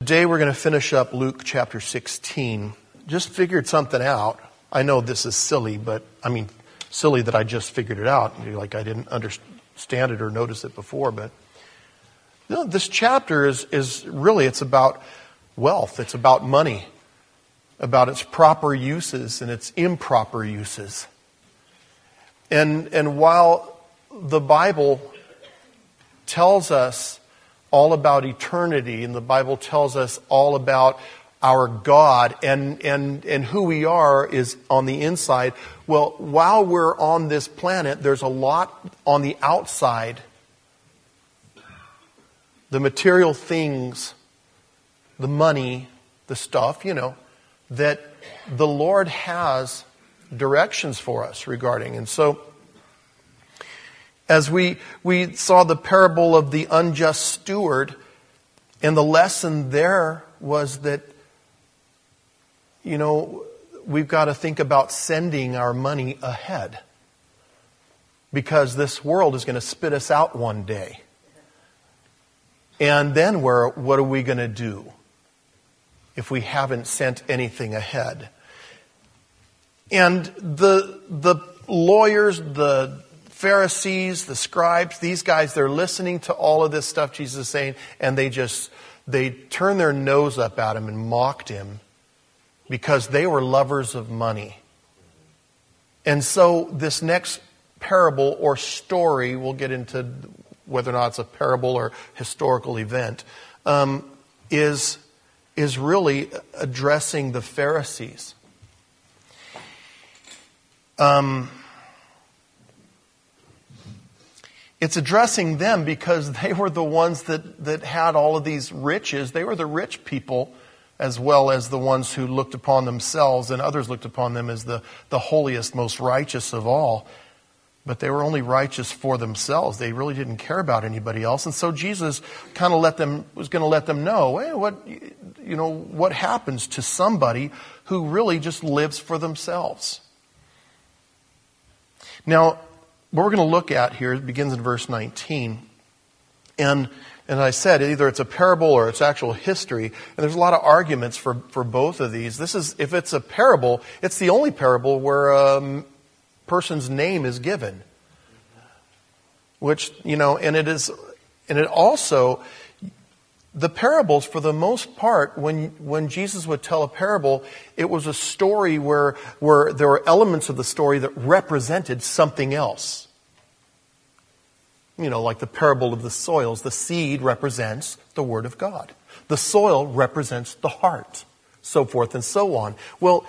Today we're going to finish up Luke chapter 16. Just figured something out. I know this is silly, silly that I just figured it out. Like I didn't understand it or notice it before. But this chapter is really, it's about wealth. It's about money, about its proper uses and its improper uses. And while the Bible tells us all about eternity, and the Bible tells us all about our God and who we are is on the inside. Well, while we're on this planet, there's a lot on the outside. The material things, the money, the stuff, that the Lord has directions for us regarding. And so, as we saw the parable of the unjust steward, and the lesson there was that, we've got to think about sending our money ahead. Because this world is going to spit us out one day. And then what are we going to do if we haven't sent anything ahead? And the lawyers, the Pharisees, the scribes, these guys, they're listening to all of this stuff Jesus is saying, and they turned their nose up at him and mocked him because they were lovers of money. And so this next parable or story, we'll get into whether or not it's a parable or historical event, is really addressing the Pharisees. It's addressing them because they were the ones that had all of these riches. They were the rich people as well as the ones who looked upon themselves, and others looked upon them as the holiest, most righteous of all. But they were only righteous for themselves. They really didn't care about anybody else. And so Jesus kind of was going to let them know, hey, what happens to somebody who really just lives for themselves. Now, what we're going to look at here begins in verse 19. And I said, either it's a parable or it's actual history. And there's a lot of arguments for both of these. If it's a parable, it's the only parable where a person's name is given. Which, and it also, the parables, for the most part, when Jesus would tell a parable, it was a story where there were elements of the story that represented something else. Like the parable of the soils. The seed represents the Word of God. The soil represents the heart. So forth and so on. Well,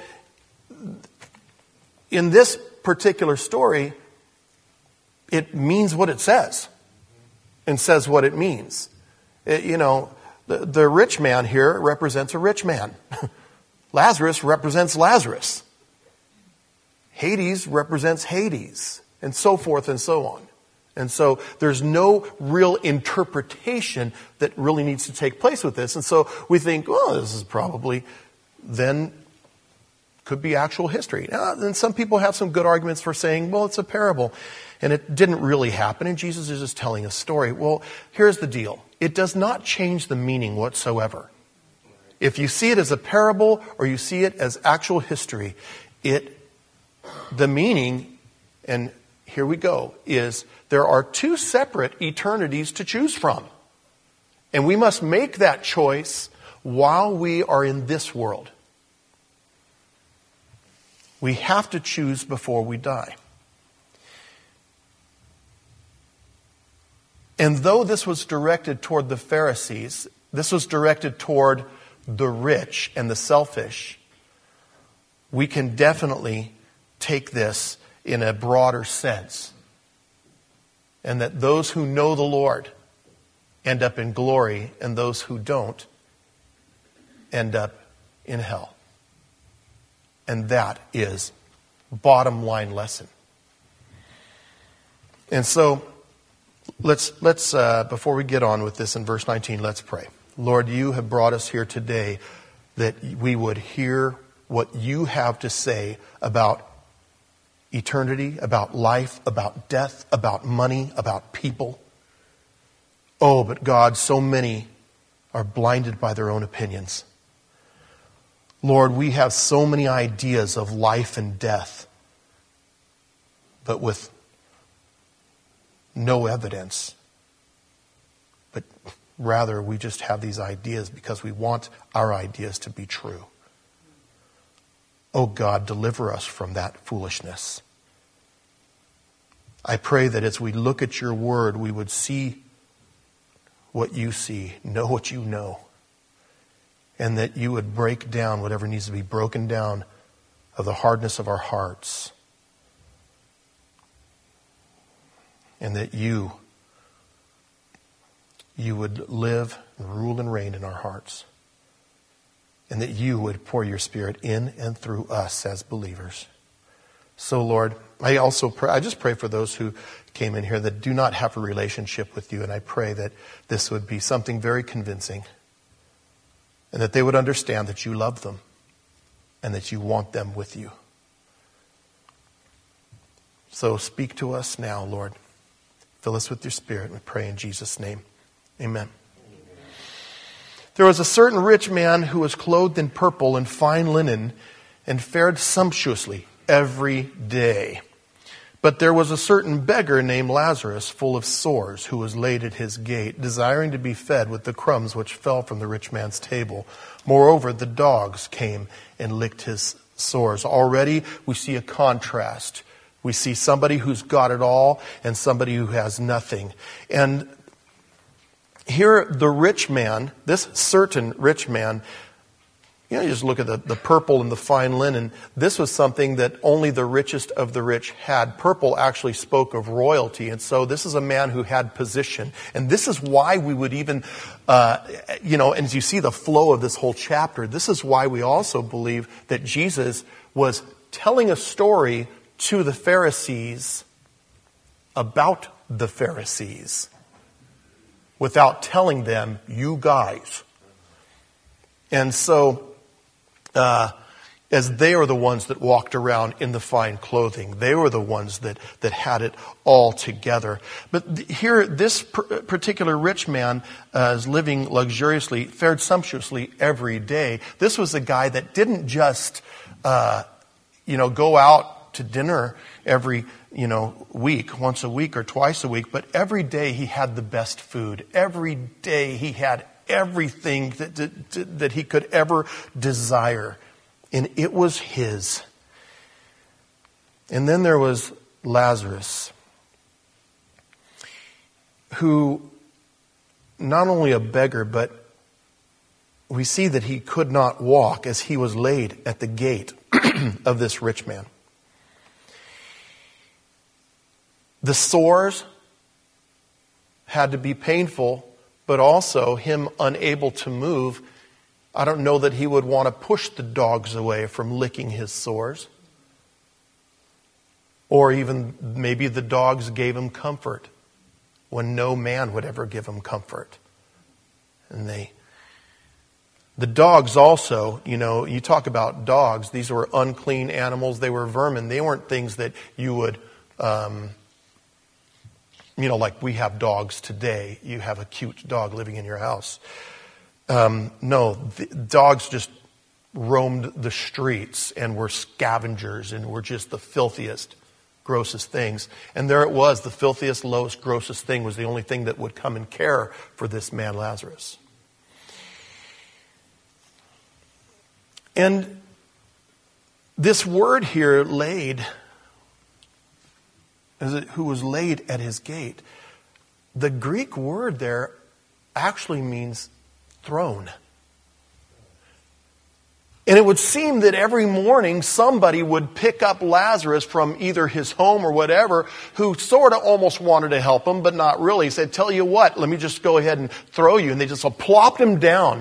in this particular story, it means what it says. And says what it means. The rich man here represents a rich man. Lazarus represents Lazarus. Hades represents Hades. And so forth and so on. And so there's no real interpretation that really needs to take place with this. And so we think, this is probably then could be actual history. And some people have some good arguments for saying, it's a parable. And it didn't really happen. And Jesus is just telling a story. Well, here's the deal. It does not change the meaning whatsoever. If you see it as a parable or you see it as actual history, the meaning, and here we go, is there are two separate eternities to choose from. And we must make that choice while we are in this world. We have to choose before we die. And though this was directed toward the Pharisees, this was directed toward the rich and the selfish, we can definitely take this in a broader sense. And that those who know the Lord end up in glory, and those who don't end up in hell. And that is bottom line lesson. And so, let's before we get on with this in verse 19, let's pray. Lord, you have brought us here today that we would hear what you have to say about eternity, about life, about death, about money, about people. Oh, but God, so many are blinded by their own opinions. Lord, we have so many ideas of life and death, but with no evidence. But rather, we just have these ideas because we want our ideas to be true. Oh God, deliver us from that foolishness. I pray that as we look at your word, we would see what you see, know what you know, and that you would break down whatever needs to be broken down of the hardness of our hearts, and that you would live and rule and reign in our hearts, and that you would pour your Spirit in and through us as believers. So, Lord, I just pray for those who came in here that do not have a relationship with you, and I pray that this would be something very convincing, and that they would understand that you love them and that you want them with you. So speak to us now, Lord. Fill us with your Spirit, we pray in Jesus' name. Amen. There was a certain rich man who was clothed in purple and fine linen and fared sumptuously every day. But there was a certain beggar named Lazarus, full of sores, who was laid at his gate, desiring to be fed with the crumbs which fell from the rich man's table. Moreover, the dogs came and licked his sores. Already we see a contrast. We see somebody who's got it all and somebody who has nothing. And here the rich man, this certain rich man, you just look at the purple and the fine linen. This was something that only the richest of the rich had. Purple actually spoke of royalty. And so this is a man who had position. And this is why we would even, and as you see the flow of this whole chapter, this is why we also believe that Jesus was telling a story to the Pharisees about the Pharisees without telling them, you guys. And so, as they are the ones that walked around in the fine clothing, they were the ones that had it all together. But here, this particular rich man is living luxuriously, fared sumptuously every day. This was a guy that didn't just, go out to dinner every, week, once a week or twice a week, but every day he had the best food. Every day he had everything that he could ever desire. And it was his. And then there was Lazarus, who not only a beggar, but we see that he could not walk as he was laid at the gate of this rich man. The sores had to be painful, but also him unable to move. I don't know that he would want to push the dogs away from licking his sores. Or even maybe the dogs gave him comfort when no man would ever give him comfort. And the dogs also, you talk about dogs, these were unclean animals, they were vermin. They weren't things that you would, like we have dogs today. You have a cute dog living in your house. No, the dogs just roamed the streets and were scavengers and were just the filthiest, grossest things. And there it was, the filthiest, lowest, grossest thing was the only thing that would come and care for this man Lazarus. And this word here, laid, who was laid at his gate, the Greek word there actually means throne. And it would seem that every morning somebody would pick up Lazarus from either his home or whatever, who sort of almost wanted to help him, but not really. He said, tell you what, let me just go ahead and throw you. And they just plopped him down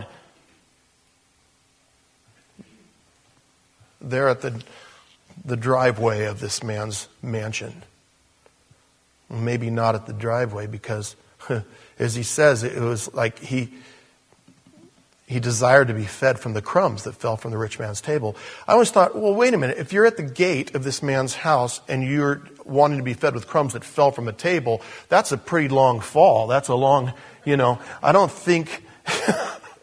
there at the driveway of this man's mansion. Maybe not at the driveway, because as he says, it was like he desired to be fed from the crumbs that fell from the rich man's table. I always thought, well, wait a minute. If you're at the gate of this man's house and you're wanting to be fed with crumbs that fell from a table, that's a pretty long fall. That's a long, I don't think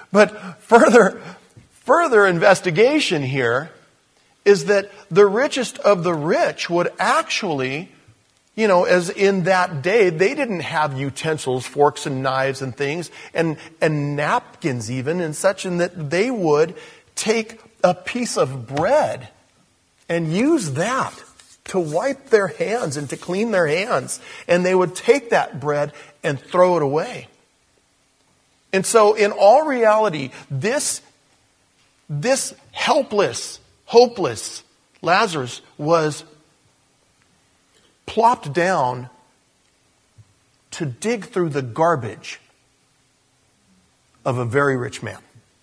But further investigation here is that the richest of the rich would actually, as in that day, they didn't have utensils, forks and knives and things, and napkins even and such, and that they would take a piece of bread and use that to wipe their hands and to clean their hands. And they would take that bread and throw it away. And so in all reality, this helpless, hopeless Lazarus was plopped down to dig through the garbage of a very rich man.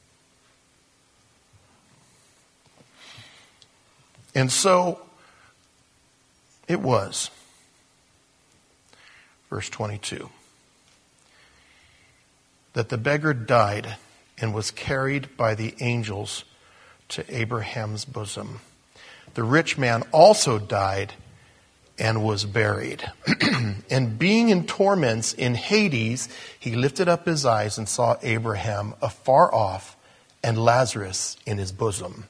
And so it was. Verse 22. That the beggar died and was carried by the angels to Abraham's bosom. The rich man also died and was buried. And being in torments in Hades, he lifted up his eyes and saw Abraham afar off and Lazarus in his bosom.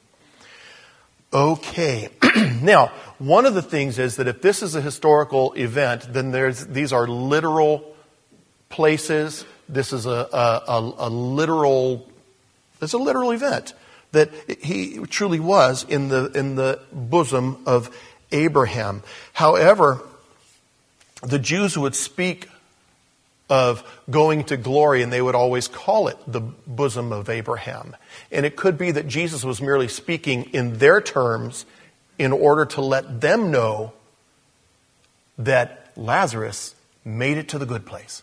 Okay. Now, one of the things is that if this is a historical event, then these are literal places. This is a literal event that he truly was in the bosom of Abraham. However, the Jews would speak of going to glory, and they would always call it the bosom of Abraham. And it could be that Jesus was merely speaking in their terms in order to let them know that Lazarus made it to the good place.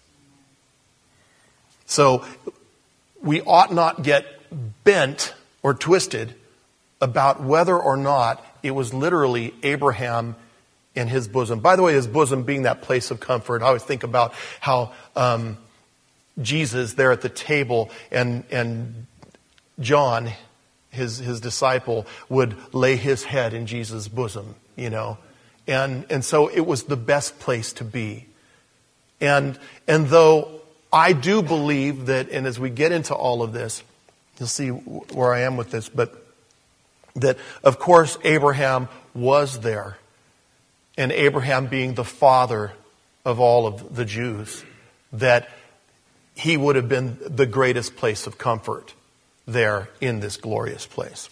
So we ought not get bent or twisted about whether or not it was literally Abraham in his bosom. By the way, his bosom being that place of comfort. I always think about how Jesus there at the table and John, his disciple, would lay his head in Jesus' bosom, And so it was the best place to be. And though I do believe that, and as we get into all of this, you'll see where I am with this, but that, of course, Abraham was there. And Abraham being the father of all of the Jews, that he would have been the greatest place of comfort there in this glorious place.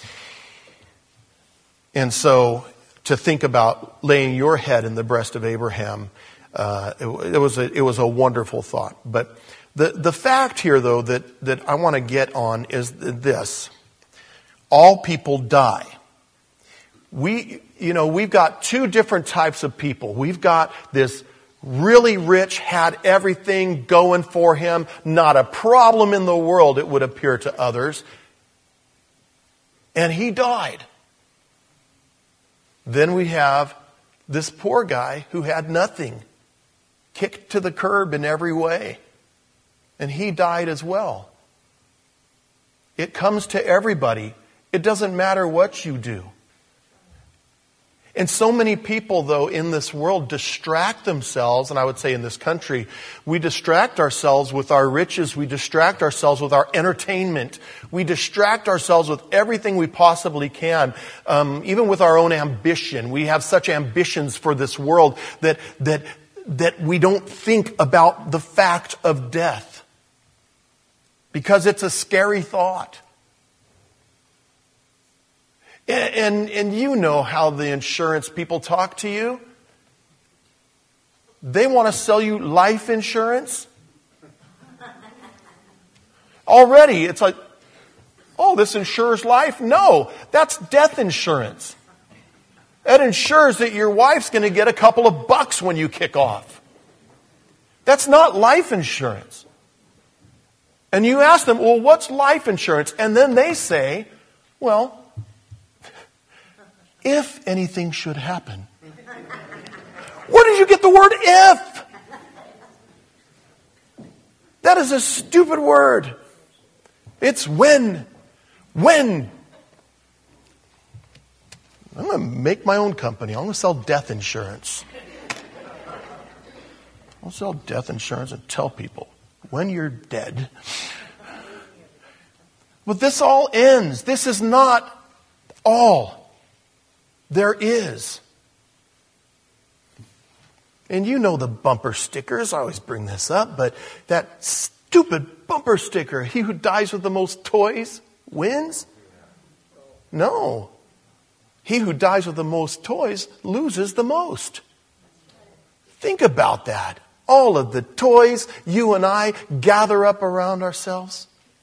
And so to think about laying your head in the breast of Abraham, it was a wonderful thought. But the fact here, though, that I want to get on is this. All people die. We've got two different types of people. We've got this really rich, had everything going for him, not a problem in the world, it would appear to others. And he died. Then we have this poor guy who had nothing, kicked to the curb in every way. And he died as well. It comes to everybody. It doesn't matter what you do. And so many people, though, in this world distract themselves, and I would say in this country, we distract ourselves with our riches, we distract ourselves with our entertainment, we distract ourselves with everything we possibly can, even with our own ambition. We have such ambitions for this world that we don't think about the fact of death, because it's a scary thought. And you know how the insurance people talk to you. They want to sell you life insurance. Already, it's like, oh, this insures life? No, that's death insurance. That ensures that your wife's going to get a couple of bucks when you kick off. That's not life insurance. And you ask them, well, what's life insurance? And then they say, well, if anything should happen. Where did you get the word if? That is a stupid word. It's when. When. I'm going to make my own company. I'm going to sell death insurance. I'll sell death insurance and tell people when you're dead, But this all ends. This is not all there is. And you know the bumper stickers. I always bring this up, but that stupid bumper sticker, he who dies with the most toys wins? No. He who dies with the most toys loses the most. Think about that. All of the toys you and I gather up around ourselves.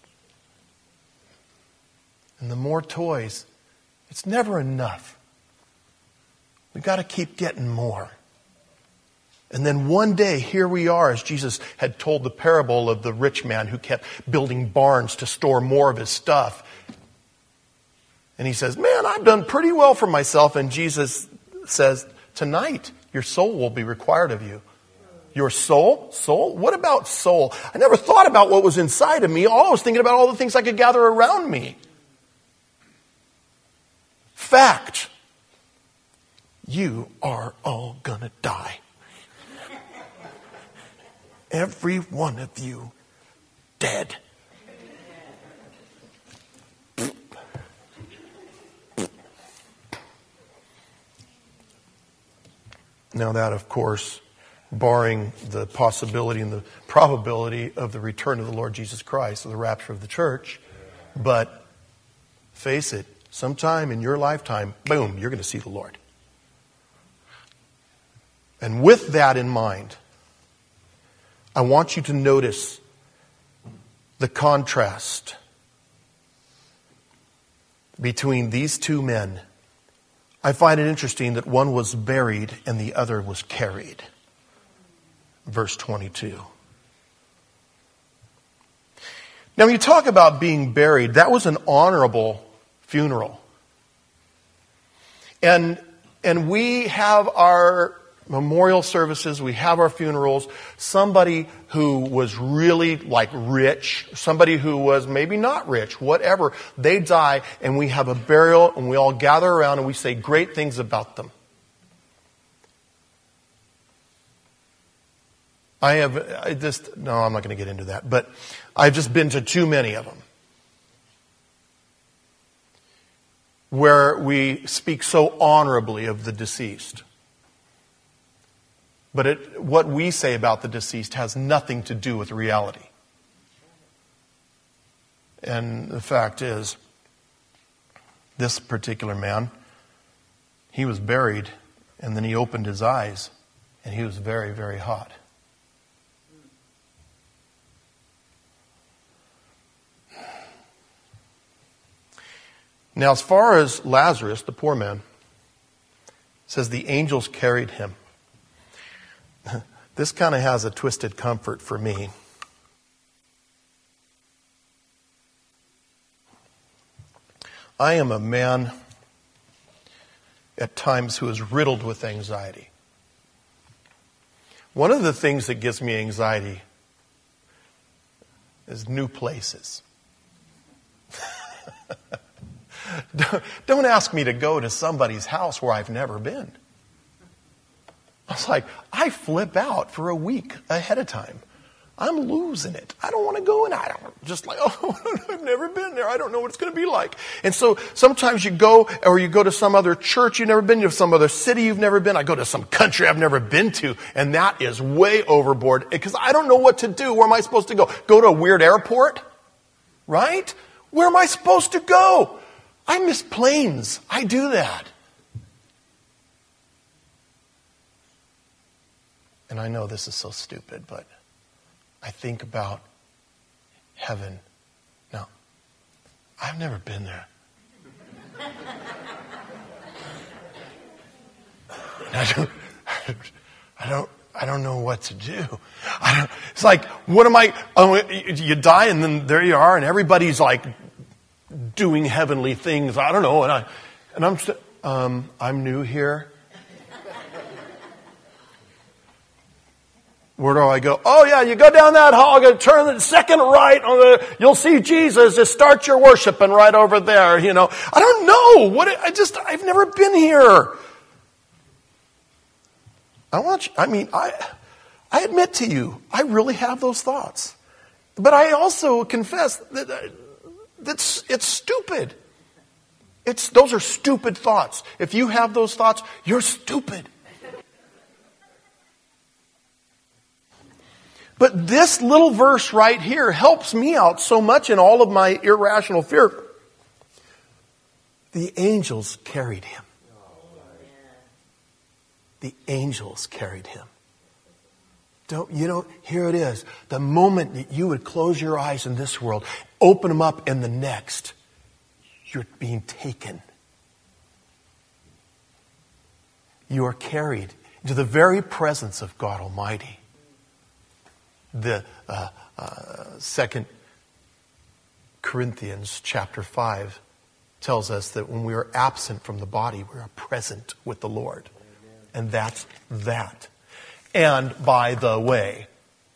And the more toys, it's never enough. We've got to keep getting more. And then one day, here we are, as Jesus had told the parable of the rich man who kept building barns to store more of his stuff. And he says, man, I've done pretty well for myself. And Jesus says, tonight, your soul will be required of you. Your soul? Soul? What about soul? I never thought about what was inside of me. All I was thinking about all the things I could gather around me. Fact. You are all gonna die. Every one of you dead. Now that, of course, barring the possibility and the probability of the return of the Lord Jesus Christ, or the rapture of the church. But face it, sometime in your lifetime, boom, you're going to see the Lord. And with that in mind, I want you to notice the contrast between these two men. I find it interesting that one was buried and the other was carried. Verse 22. Now, when you talk about being buried, that was an honorable funeral. And we have our memorial services, we have our funerals. Somebody who was really like rich, somebody who was maybe not rich, whatever, they die and we have a burial and we all gather around and we say great things about them. I'm not going to get into that, but I've just been to too many of them where we speak so honorably of the deceased. But what we say about the deceased has nothing to do with reality. And the fact is, this particular man, he was buried, and then he opened his eyes, and he was very, very hot. Now, as far as Lazarus, the poor man, it says the angels carried him. This kind of has a twisted comfort for me. I am a man at times who is riddled with anxiety. One of the things that gives me anxiety is new places. Don't ask me to go to somebody's house where I've never been. I was like, I flip out for a week ahead of time. I'm losing it. I don't want to go, and I don't just like, oh, I've never been there. I don't know what it's going to be like. And so sometimes you go, or you go to some other church you've never been to, some other city you've never been. I go to some country I've never been to, and that is way overboard because I don't know what to do. Where am I supposed to go? Go to a weird airport? Right? Where am I supposed to go? I miss planes. I do that. And I know this is so stupid, but I think about heaven. Now, I've never been there. And I don't know what to do. It's like, what am I? Oh, you die and then there you are, and everybody's like doing heavenly things. I don't know, I'm new here. Where do I go? Oh yeah, you go down that hall, you turn the second right you'll see Jesus. Just start your worshiping right over there, you know. I don't know. I've never been here. I admit to you, I really have those thoughts. But I also confess that It's stupid. Those are stupid thoughts. If you have those thoughts, you're stupid. But this little verse right here helps me out so much in all of my irrational fear. The angels carried him. The angels carried him. Here it is. The moment that you would close your eyes in this world, open them up in the next, you're being taken. You are carried into the very presence of God Almighty. The 2 Corinthians chapter 5 tells us that when we are absent from the body, we are present with the Lord. And that's that. And by the way,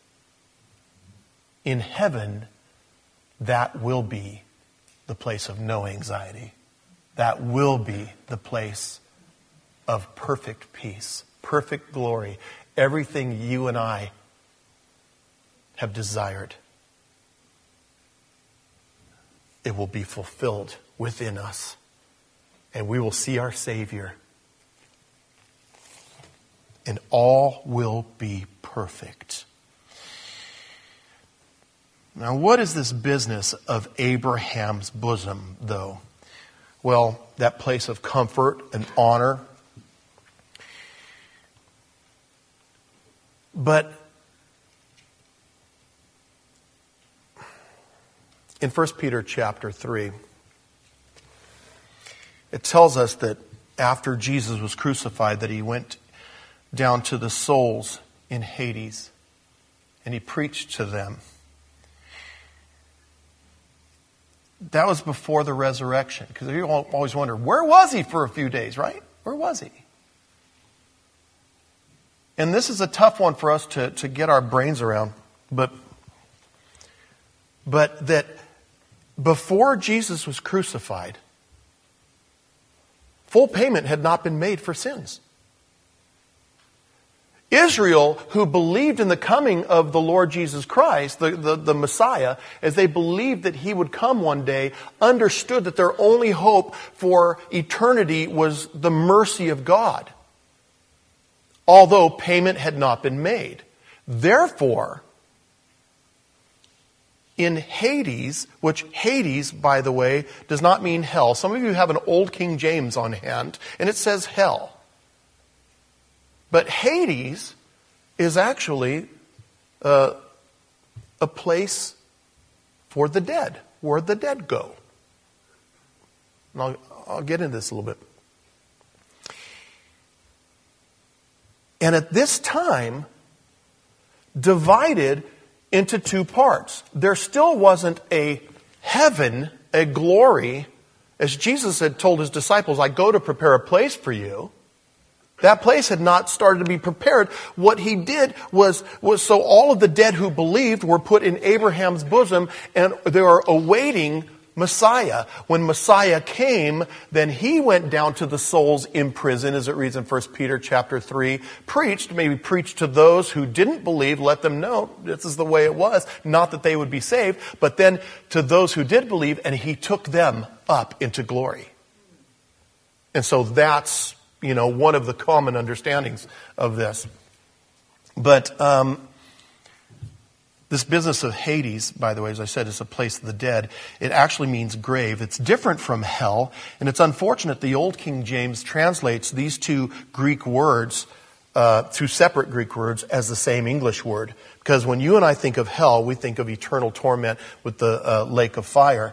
in heaven, that will be the place of no anxiety. That will be the place of perfect peace, perfect glory. Everything you and I have desired, it will be fulfilled within us. And we will see our Savior. And all will be perfect. Now, what is this business of Abraham's bosom, though? Well, that place of comfort and honor. But in 1 Peter chapter 3, it tells us that after Jesus was crucified, that he went down to the souls in Hades and he preached to them. That was before the resurrection. Because you always wonder, where was he for a few days, right? Where was he? And this is a tough one for us to get our brains around. But that before Jesus was crucified, full payment had not been made for sins. Israel, who believed in the coming of the Lord Jesus Christ, the Messiah, as they believed that he would come one day, understood that their only hope for eternity was the mercy of God, although payment had not been made. Therefore, in Hades, which Hades, by the way, does not mean hell. Some of you have an old King James on hand, and it says hell. But Hades is actually a place for the dead, where the dead go. And I'll get into this a little bit. And at this time, divided into two parts. There still wasn't a heaven, a glory, as Jesus had told his disciples, I go to prepare a place for you. That place had not started to be prepared. What he did was so all of the dead who believed were put in Abraham's bosom and they were awaiting Messiah. When Messiah came, then he went down to the souls in prison, as it reads in 1 Peter chapter 3, preached to those who didn't believe, let them know this is the way it was, not that they would be saved, but then to those who did believe, and he took them up into glory. And so that's one of the common understandings of this. But this business of Hades, by the way, as I said, is a place of the dead. It actually means grave. It's different from hell. And it's unfortunate the old King James translates these two Greek words, two separate Greek words, as the same English word. Because when you and I think of hell, we think of eternal torment with the lake of fire.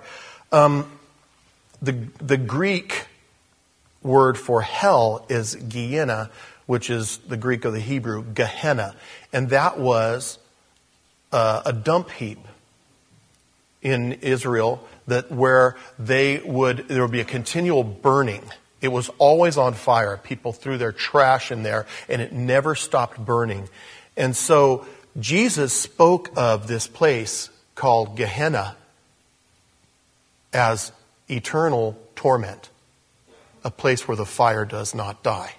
The Greek word for hell is Gehenna, which is the Greek of the Hebrew, Gehenna. And that was a dump heap in Israel where there would be a continual burning. It was always on fire. People threw their trash in there and it never stopped burning. And so Jesus spoke of this place called Gehenna as eternal torment. A place where the fire does not die.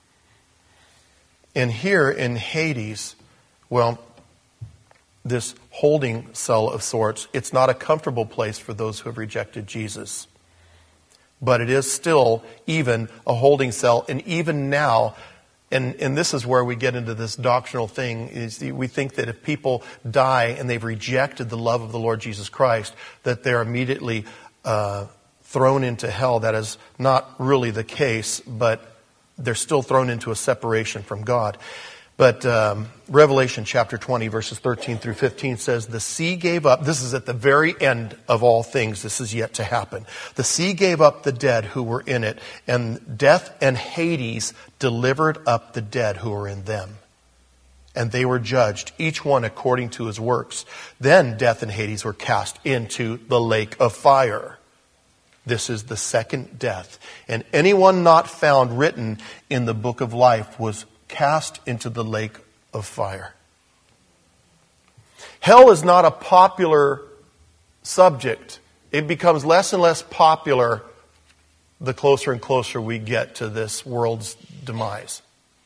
And here in Hades, well, this holding cell of sorts. It's not a comfortable place for those who have rejected Jesus. But it is still even a holding cell. And even now, and this is where we get into this doctrinal thing, is we think that if people die and they've rejected the love of the Lord Jesus Christ, that they're immediately thrown into hell. That is not really the case, but they're still thrown into a separation from God. But Revelation chapter 20, verses 13 through 15 says, the sea gave up. This is at the very end of all things. This is yet to happen. The sea gave up the dead who were in it, and death and Hades delivered up the dead who were in them. And they were judged, each one according to his works. Then death and Hades were cast into the lake of fire. This is the second death. And anyone not found written in the book of life was cast into the lake of fire. Hell is not a popular subject. It becomes less and less popular the closer and closer we get to this world's demise.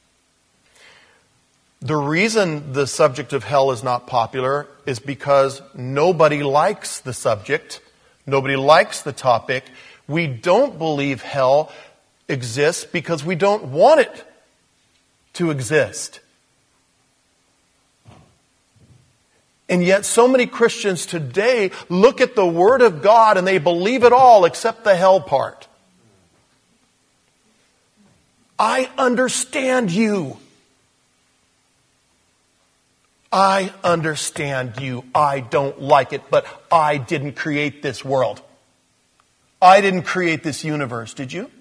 The reason the subject of hell is not popular is because nobody likes the subject. Nobody likes the topic. We don't believe hell exists because we don't want it to exist. And yet so many Christians today look at the Word of God and they believe it all except the hell part. I understand you. I understand you. I don't like it, but I didn't create this world. I didn't create this universe, did you?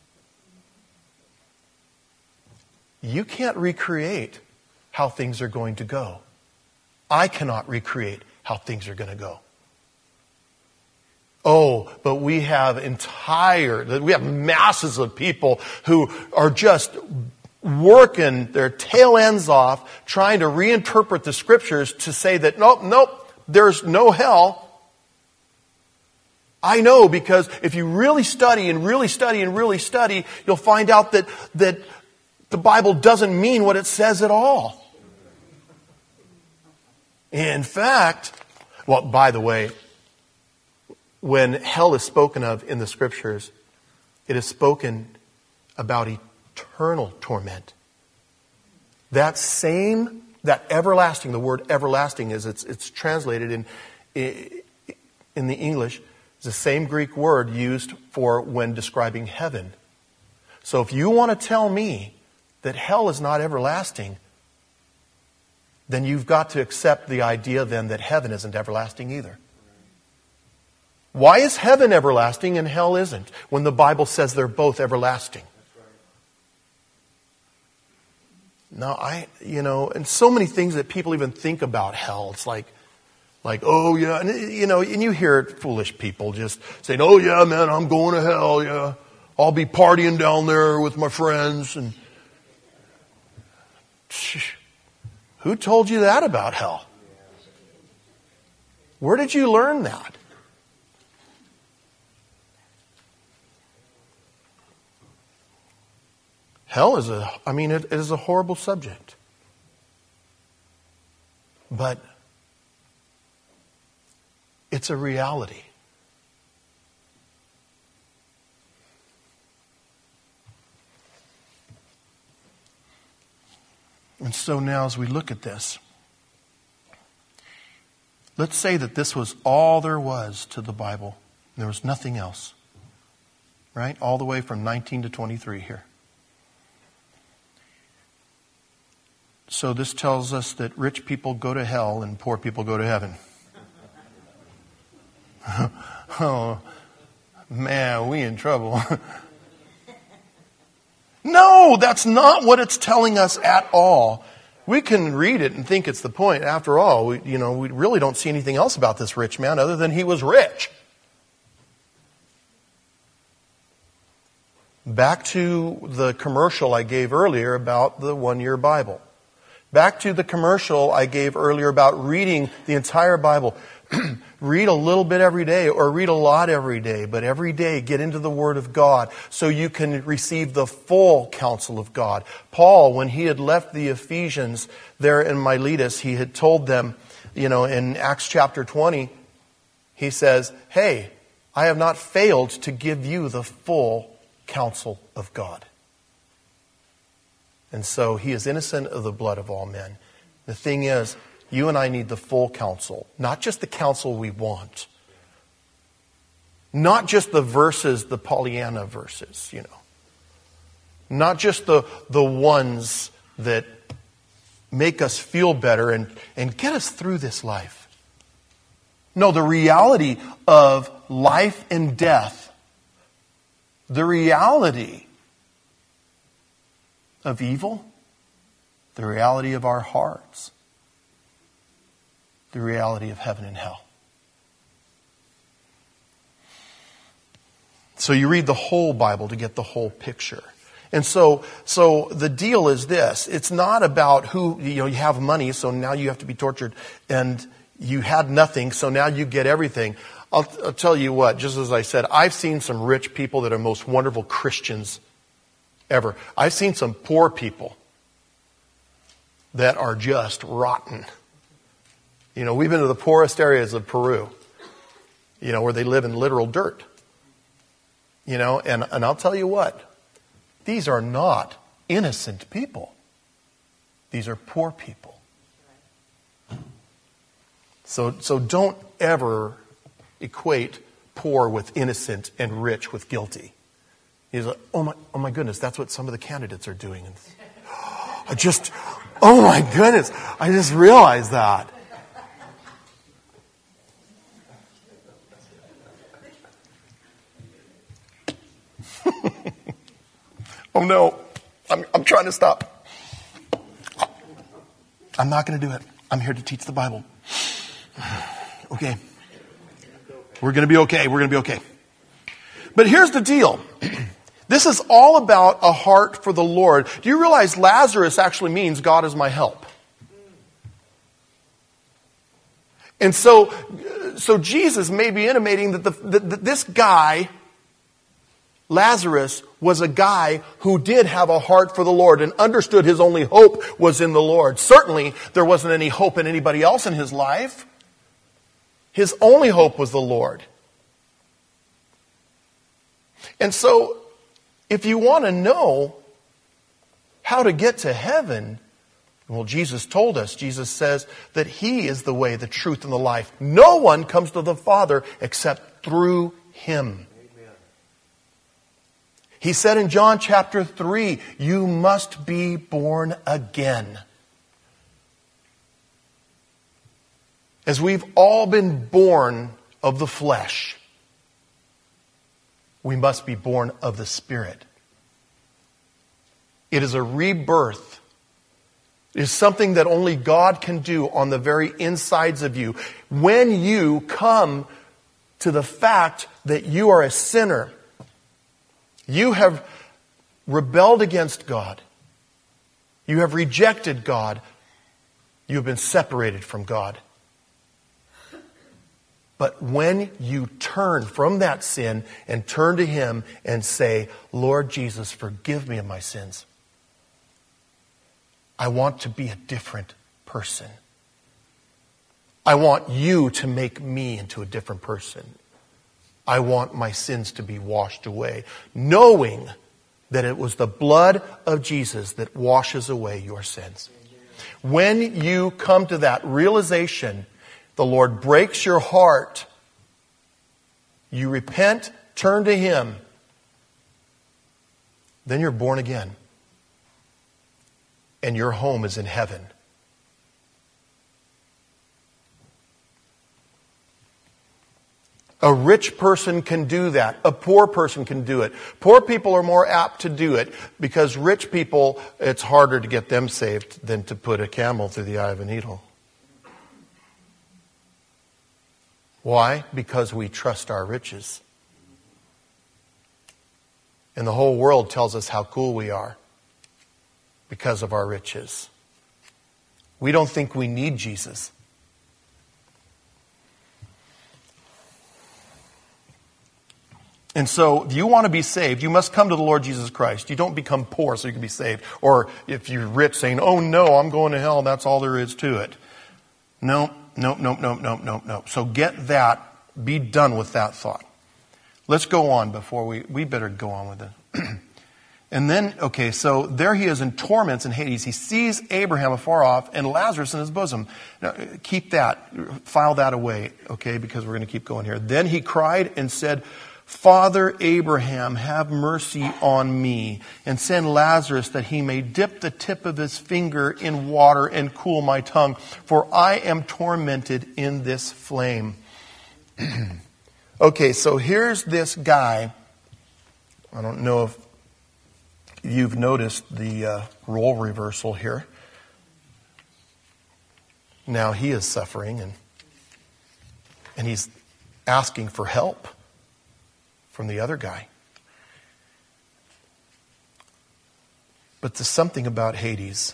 You can't recreate how things are going to go. I cannot recreate how things are going to go. Oh, but we have masses of people who are just working their tail ends off trying to reinterpret the scriptures to say that nope, there's no hell. I know, because if you really study and really study and really study, you'll find out that the Bible doesn't mean what it says at all. In fact, well, by the way, when hell is spoken of in the scriptures, it is spoken about eternal torment. That everlasting, the word everlasting as it's translated in the English, is the same Greek word used for when describing heaven. So if you want to tell me that hell is not everlasting, then you've got to accept the idea then that heaven isn't everlasting either. Why is heaven everlasting and hell isn't, when the Bible says they're both everlasting? Now, and so many things that people even think about hell. It's like, oh yeah, and you hear foolish people just saying, oh yeah, man, I'm going to hell, yeah. I'll be partying down there with my friends. And who told you that about hell? Where did you learn that? Hell is it is a horrible subject. But it's a reality. And so now as we look at this, let's say that this was all there was to the Bible. There was nothing else. Right? All the way from 19 to 23 here. So this tells us that rich people go to hell and poor people go to heaven. Oh, man, we in trouble. No, that's not what it's telling us at all. We can read it and think it's the point. After all, we really don't see anything else about this rich man other than he was rich. Back to the commercial I gave earlier about the 1-year Bible. Back to the commercial I gave earlier about reading the entire Bible. Read a little bit every day or read a lot every day, but every day get into the Word of God so you can receive the full counsel of God. Paul, when he had left the Ephesians there in Miletus, he had told them, in Acts chapter 20, he says, hey, I have not failed to give you the full counsel of God. And so he is innocent of the blood of all men. The thing is, you and I need the full counsel, not just the counsel we want. Not just the verses, the Pollyanna verses, Not just the ones that make us feel better and get us through this life. No, the reality of life and death. The reality of evil. The reality of our hearts. The reality of heaven and hell. So you read the whole Bible to get the whole picture. And so the deal is this. It's not about who, you have money, so now you have to be tortured. And you had nothing, so now you get everything. I'll tell you what, just as I said, I've seen some rich people that are most wonderful Christians ever. I've seen some poor people that are just rotten. We've been to the poorest areas of Peru, where they live in literal dirt. And I'll tell you what, these are not innocent people. These are poor people. So don't ever equate poor with innocent and rich with guilty. He's like, oh my goodness, that's what some of the candidates are doing. Oh my goodness, I just realized that. Oh no, I'm trying to stop. I'm not going to do it. I'm here to teach the Bible. Okay. We're going to be okay. We're going to be okay. But here's the deal. This is all about a heart for the Lord. Do you realize Lazarus actually means God is my help? And so Jesus may be intimating that this guy, Lazarus, was a guy who did have a heart for the Lord and understood his only hope was in the Lord. Certainly, there wasn't any hope in anybody else in his life. His only hope was the Lord. And so, if you want to know how to get to heaven, well, Jesus told us. Jesus says that He is the way, the truth, and the life. No one comes to the Father except through Him. Amen. He said in John chapter 3, you must be born again. As we've all been born of the flesh, we must be born of the Spirit. It is a rebirth. It is something that only God can do on the very insides of you. When you come to the fact that you are a sinner, you have rebelled against God, you have rejected God, you have been separated from God. But when you turn from that sin and turn to Him and say, Lord Jesus, forgive me of my sins. I want to be a different person. I want you to make me into a different person. I want my sins to be washed away, knowing that it was the blood of Jesus that washes away your sins. When you come to that realization, the Lord breaks your heart. You repent, turn to Him. Then you're born again. And your home is in heaven. A rich person can do that. A poor person can do it. Poor people are more apt to do it because rich people, it's harder to get them saved than to put a camel through the eye of a needle. Why? Because we trust our riches. And the whole world tells us how cool we are because of our riches. We don't think we need Jesus. And so, if you want to be saved, you must come to the Lord Jesus Christ. You don't become poor so you can be saved. Or if you're rich saying, oh no, I'm going to hell, that's all there is to it. No, Nope. So get that. Be done with that thought. Let's go on before we better go on with it. And then, okay, so there he is in torments in Hades. He sees Abraham afar off and Lazarus in his bosom. Now, keep that, file that away, okay, because we're going to keep going here. Then he cried and said, Father Abraham, have mercy on me and send Lazarus that he may dip the tip of his finger in water and cool my tongue, for I am tormented in this flame. Okay, so here's this guy. I don't know if you've noticed the role reversal here. Now he is suffering and he's asking for help from the other guy. But there's something about Hades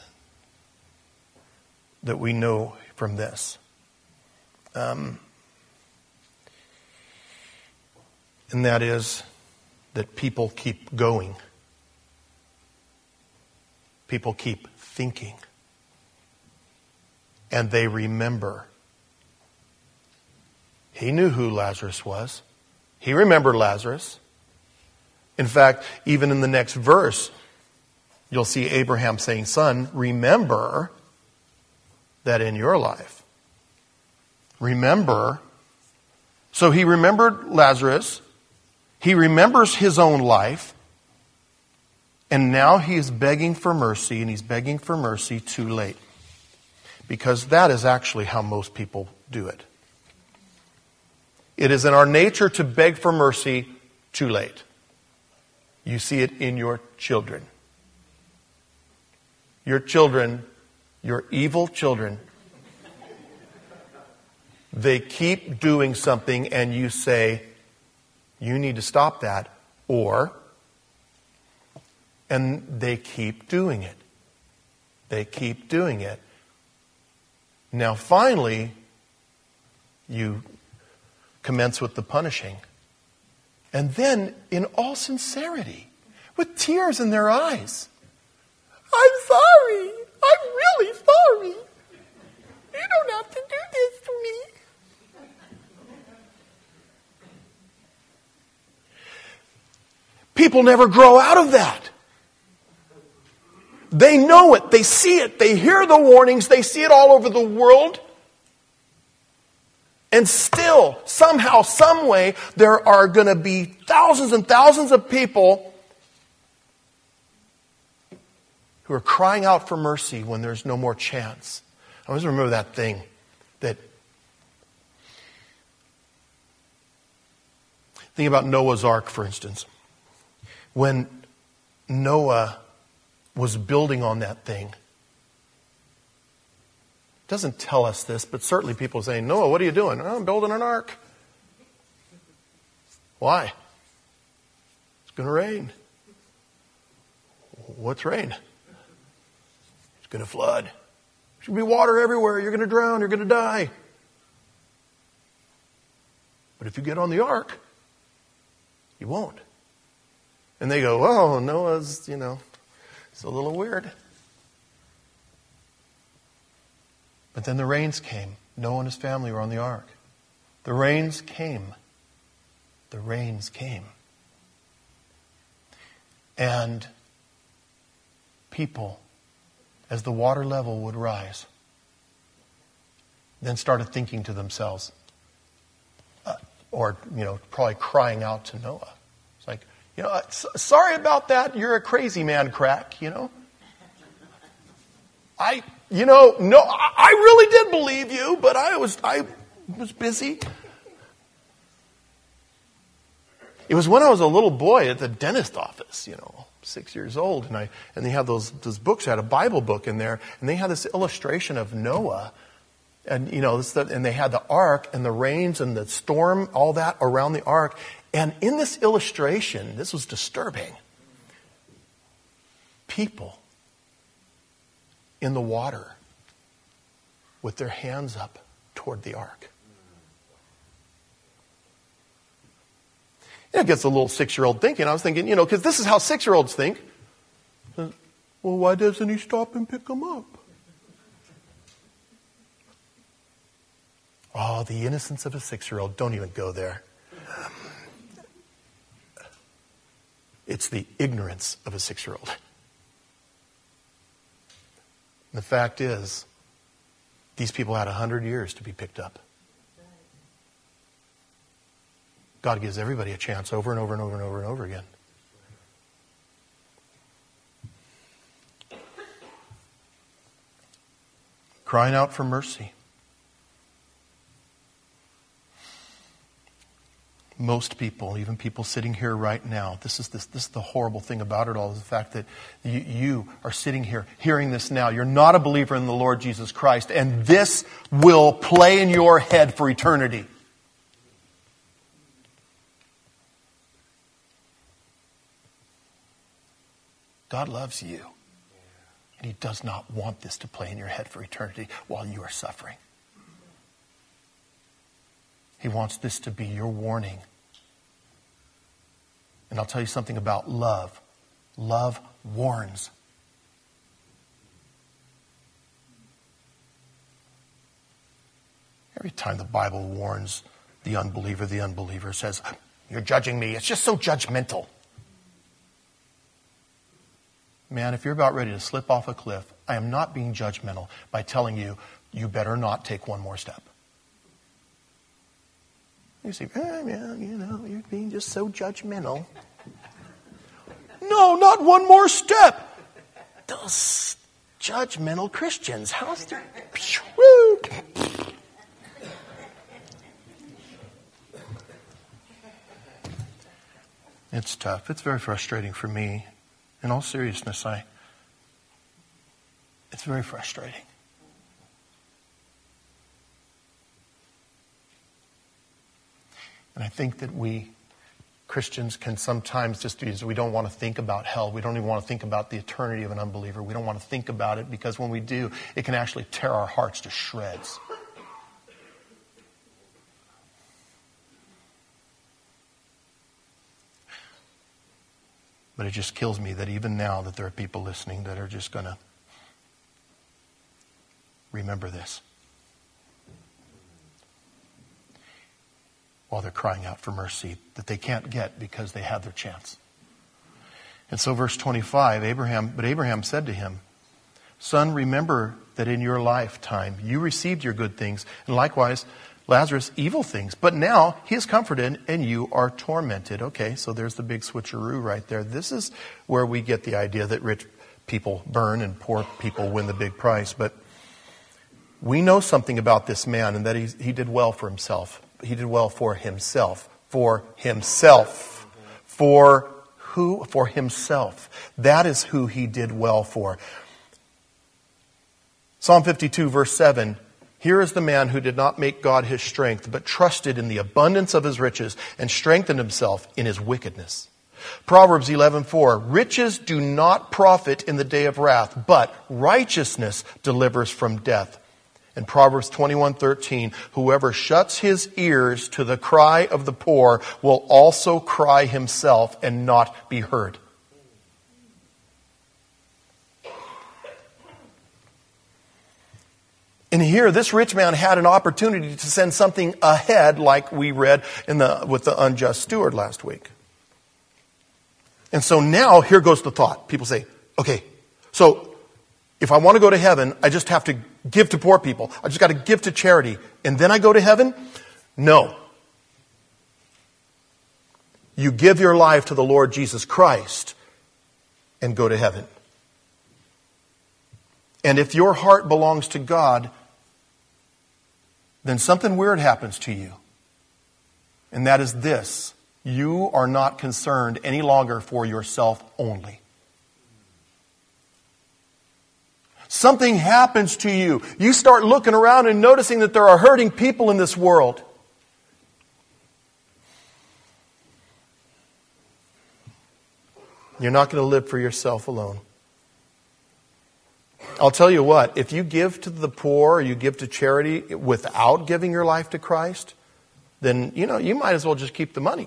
that we know from this. And that is that people keep going. People keep thinking. And they remember. He knew who Lazarus was. He remembered Lazarus. In fact, even in the next verse, you'll see Abraham saying, Son, remember that in your life. Remember. So he remembered Lazarus. He remembers his own life. And now he is begging for mercy, and he's begging for mercy too late. Because that is actually how most people do it. It is in our nature to beg for mercy too late. You see it in your children. Your children, your evil children, they keep doing something and you say, you need to stop that, and they keep doing it. They keep doing it. Now finally, you commence with the punishing. And then, in all sincerity, with tears in their eyes, I'm sorry. I'm really sorry. You don't have to do this to me. People never grow out of that. They know it. They see it. They hear the warnings. They see it all over the world. And still, somehow, some way, there are going to be thousands and thousands of people who are crying out for mercy when there's no more chance. I always remember that thing that... Think about Noah's Ark, for instance. When Noah was building on that thing, it doesn't tell us this, but certainly people are saying, Noah, what are you doing? Oh, I'm building an ark. Why? It's going to rain. What's rain? It's going to flood. There's going to be water everywhere. You're going to drown. You're going to die. But if you get on the ark, you won't. And they go, oh, Noah's, it's a little weird. But then the rains came. Noah and his family were on the ark. The rains came. The rains came. And people, as the water level would rise, then started thinking to themselves, probably crying out to Noah. It's like, sorry about that. You're a crazy man, crack, I really did believe you, but I was busy. It was when I was a little boy at the dentist office, 6 years old, and they had those books. I had a Bible book in there, and they had this illustration of Noah, and and they had the ark and the rains and the storm, all that around the ark. And in this illustration, this was disturbing. People in the water with their hands up toward the ark. It gets a little 6-year-old thinking. I was thinking, because this is how 6-year-olds think. Well, why doesn't he stop and pick them up? Oh, the innocence of a 6-year-old. Don't even go there. It's the ignorance of a 6-year-old. The fact is, these people had 100 years to be picked up. God gives everybody a chance over and over and over and over and over again. Crying out for mercy. Most people, even people sitting here right now, this is the horrible thing about it all, is the fact that you are sitting here hearing this now. You're not a believer in the Lord Jesus Christ, and this will play in your head for eternity. God loves you, and He does not want this to play in your head for eternity while you are suffering. He wants this to be your warning. And I'll tell you something about love. Love warns. Every time the Bible warns the unbeliever says, "You're judging me." It's just so judgmental. Man, if you're about ready to slip off a cliff, I am not being judgmental by telling you, you better not take one more step. You say, you're being just so judgmental. No, not one more step. Those judgmental Christians. How's their... It's tough. It's very frustrating for me. In all seriousness, it's very frustrating. And I think that we Christians can sometimes just do this. We don't want to think about hell. We don't even want to think about the eternity of an unbeliever. We don't want to think about it because when we do, it can actually tear our hearts to shreds. But it just kills me that even now that there are people listening that are just going to remember this while they're crying out for mercy that they can't get because they had their chance. And so verse 25, Abraham said to him, "Son, remember that in your lifetime you received your good things, and likewise Lazarus evil things. But now he is comforted and you are tormented." Okay, so there's the big switcheroo right there. This is where we get the idea that rich people burn and poor people win the big prize. But we know something about this man, and that he did well for himself. He did well for himself. For himself. For who? For himself. That is who he did well for. Psalm 52 verse 7. "Here is the man who did not make God his strength, but trusted in the abundance of his riches and strengthened himself in his wickedness." Proverbs 11:4, "Riches do not profit in the day of wrath, but righteousness delivers from death." And Proverbs 21:13, "Whoever shuts his ears to the cry of the poor will also cry himself and not be heard." And here, this rich man had an opportunity to send something ahead, like we read with the unjust steward last week. And so now, here goes the thought. People say, okay, so if I want to go to heaven, I just have to give to poor people. I just got to give to charity. And then I go to heaven? No. You give your life to the Lord Jesus Christ and go to heaven. And if your heart belongs to God, then something weird happens to you. And that is this: you are not concerned any longer for yourself only. Something happens to you. You start looking around and noticing that there are hurting people in this world. You're not going to live for yourself alone. I'll tell you what, if you give to the poor, or you give to charity without giving your life to Christ, then, you might as well just keep the money.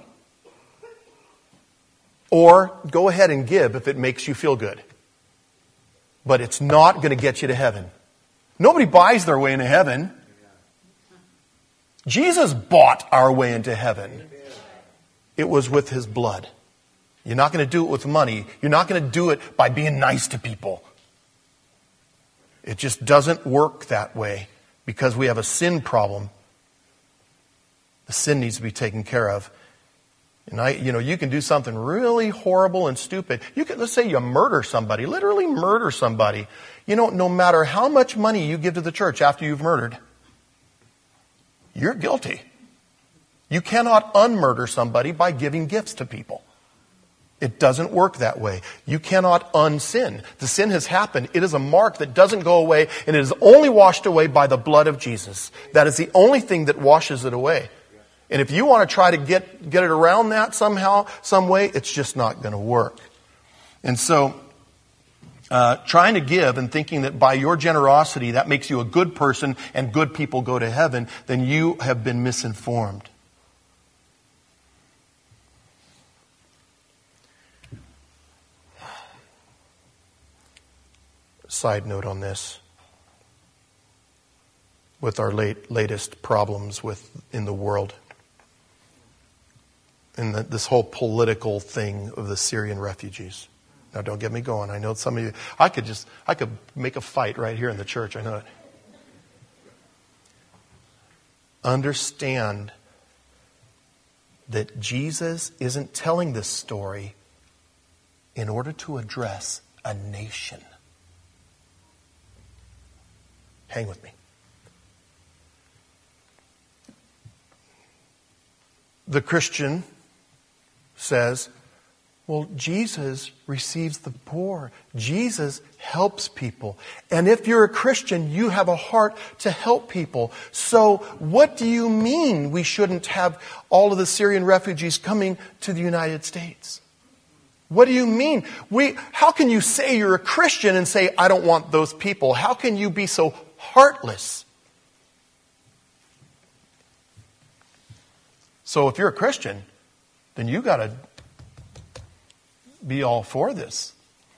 Or go ahead and give if it makes you feel good. But it's not going to get you to heaven. Nobody buys their way into heaven. Jesus bought our way into heaven. It was with his blood. You're not going to do it with money. You're not going to do it by being nice to people. It just doesn't work that way because we have a sin problem. The sin needs to be taken care of. And you can do something really horrible and stupid. Let's say you murder somebody, literally murder somebody. No matter how much money you give to the church after you've murdered, you're guilty. You cannot unmurder somebody by giving gifts to people. It doesn't work that way. You cannot unsin. The sin has happened. It is a mark that doesn't go away, and it is only washed away by the blood of Jesus. That is the only thing that washes it away. And if you want to try to get it around that somehow, some way, it's just not going to work. And so, trying to give and thinking that by your generosity that makes you a good person and good people go to heaven, then you have been misinformed. Side note on this. With our latest problems in the world. And this whole political thing of the Syrian refugees. Now don't get me going. I know some of you, I could make a fight right here in the church. I know it. Understand that Jesus isn't telling this story in order to address a nation. Hang with me. The Christian says, well, Jesus receives the poor. Jesus helps people. And if you're a Christian, you have a heart to help people. So what do you mean we shouldn't have all of the Syrian refugees coming to the United States? What do you mean? How can you say you're a Christian and say, I don't want those people? How can you be so heartless? So if you're a Christian, then you got to be all for this.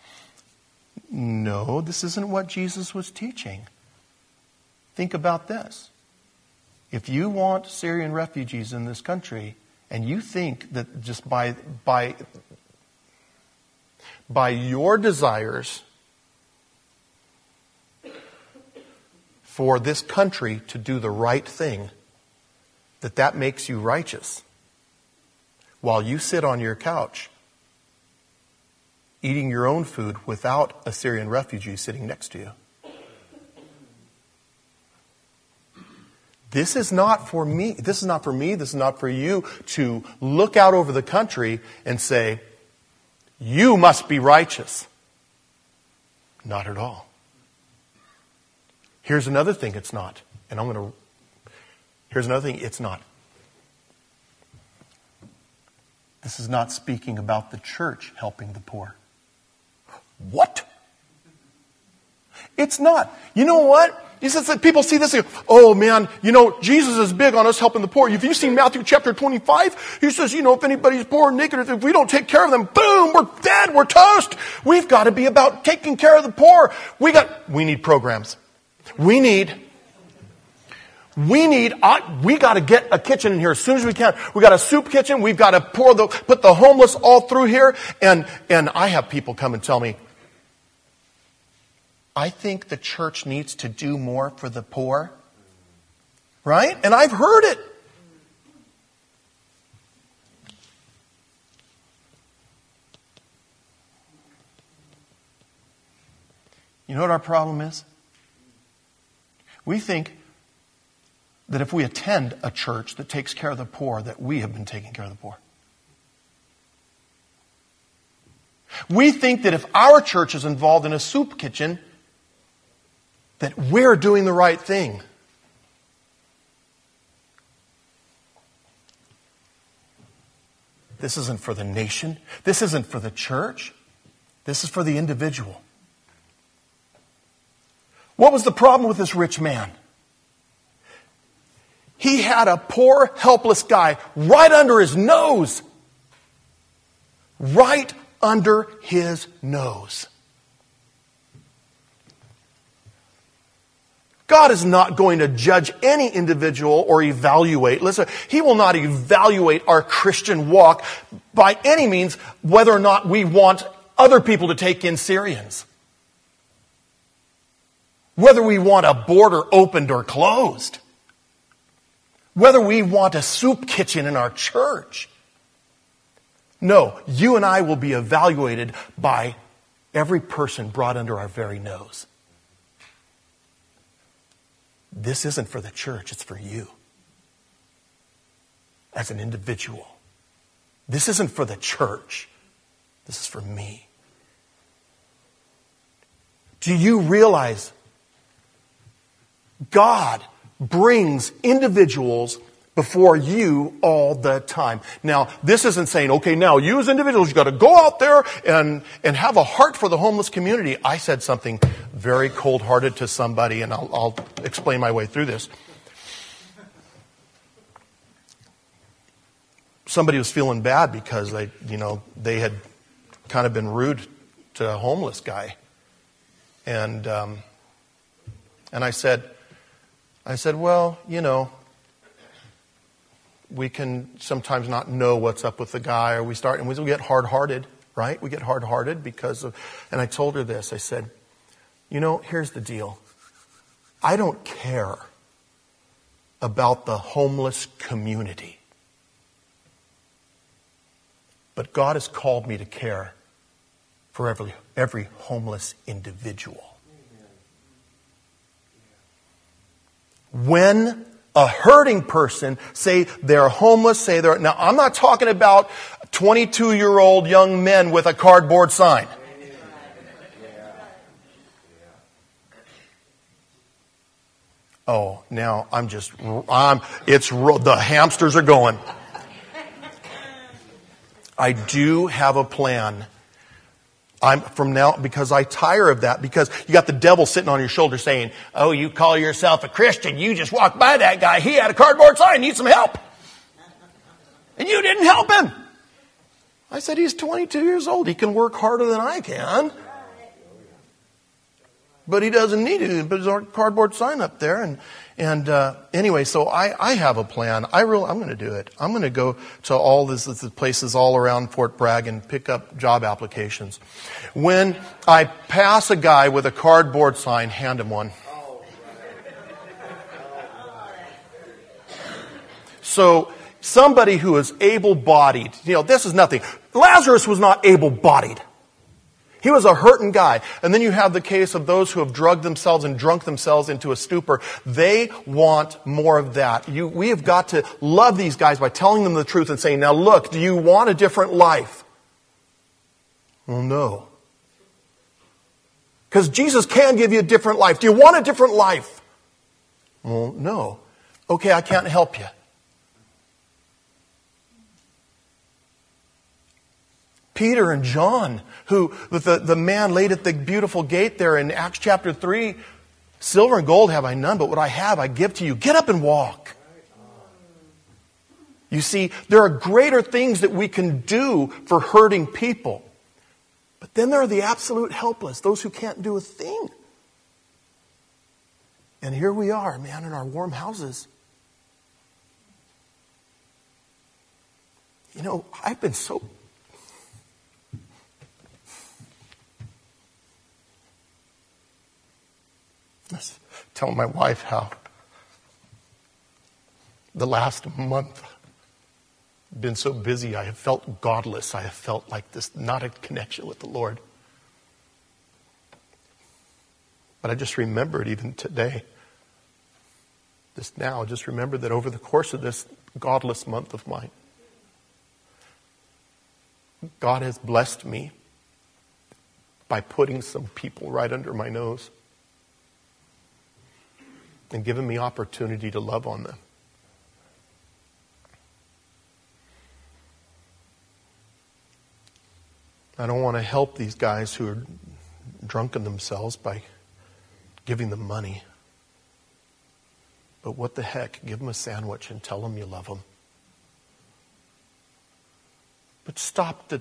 No, this isn't what Jesus was teaching. Think about this. If you want Syrian refugees in this country, and you think that just by your desires for this country to do the right thing, that makes you righteous, while you sit on your couch eating your own food without a Syrian refugee sitting next to you. This is not for me. This is not for me. This is not for you to look out over the country and say, you must be righteous. Not at all. Here's another thing it's not. Here's another thing it's not. This is not speaking about the church helping the poor. What? It's not. You know what? He says that people see this and go, oh man, Jesus is big on us helping the poor. Have you seen Matthew chapter 25? He says, if anybody's poor or naked, if we don't take care of them, boom, we're dead, we're toast. We've got to be about taking care of the poor. We need programs. We got to get a kitchen in here as soon as we can. We got a soup kitchen. We've got to put the homeless all through here. And I have people come and tell me, I think the church needs to do more for the poor. Right? And I've heard it. You know what our problem is? We think that if we attend a church that takes care of the poor, that we have been taking care of the poor. We think that if our church is involved in a soup kitchen, that we're doing the right thing. This isn't for the nation. This isn't for the church. This is for the individual. What was the problem with this rich man? He had a poor, helpless guy right under his nose. Right under his nose. God is not going to judge any individual or evaluate. Listen, He will not evaluate our Christian walk by any means whether or not we want other people to take in Syrians. Whether we want a border opened or closed. Whether we want a soup kitchen in our church. No, you and I will be evaluated by every person brought under our very nose. This isn't for the church, it's for you. As an individual. This isn't for the church. This is for me. Do you realize God brings individuals before you all the time? Now, this isn't saying, okay, now you as individuals, you got to go out there and have a heart for the homeless community. I said something very cold-hearted to somebody, and I'll explain my way through this. Somebody was feeling bad because they had kind of been rude to a homeless guy. And I said, well, we can sometimes not know what's up with the guy, or we get hard-hearted, right? We get hard-hearted because of, and I told her this, I said, here's the deal. I don't care about the homeless community. But God has called me to care for every homeless individual. When a hurting person, say they're homeless, now I'm not talking about 22-year-old young men with a cardboard sign. Oh, now the hamsters are going. I do have a plan. Because I tire of that, because you got the devil sitting on your shoulder saying, oh, you call yourself a Christian, you just walked by that guy, he had a cardboard sign, needs some help. And you didn't help him. I said, he's 22 years old, he can work harder than I can. But he doesn't need it, but there's a cardboard sign up there. And anyway, so I have a plan. I'm going to do it. I'm going to go to all these places all around Fort Bragg and pick up job applications. When I pass a guy with a cardboard sign, hand him one. So somebody who is able-bodied, this is nothing. Lazarus was not able-bodied. He was a hurting guy. And then you have the case of those who have drugged themselves and drunk themselves into a stupor. They want more of that. We have got to love these guys by telling them the truth and saying, now look, do you want a different life? Well, no. Because Jesus can give you a different life. Do you want a different life? Well, no. Okay, I can't help you. Peter and John, who the man laid at the beautiful gate there in Acts chapter 3, silver and gold have I none, but what I have I give to you. Get up and walk. You see, there are greater things that we can do for hurting people. But then there are the absolute helpless, those who can't do a thing. And here we are, man, in our warm houses. I've been so... I was telling my wife how the last month I've been so busy, I have felt godless. I have felt like this, not a connection with the Lord. But I just remembered even today, just remembered that over the course of this godless month of mine, God has blessed me by putting some people right under my nose and given me opportunity to love on them. I don't want to help these guys who are drunken themselves by giving them money. But what the heck, give them a sandwich and tell them you love them. But stop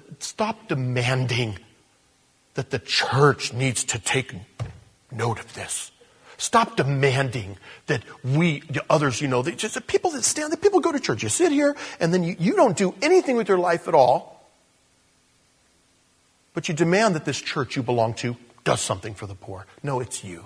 demanding that the church needs to take note of this. Stop demanding that the others, just the people that stand, the people go to church. You sit here and then you don't do anything with your life at all. But you demand that this church you belong to does something for the poor. No, it's you.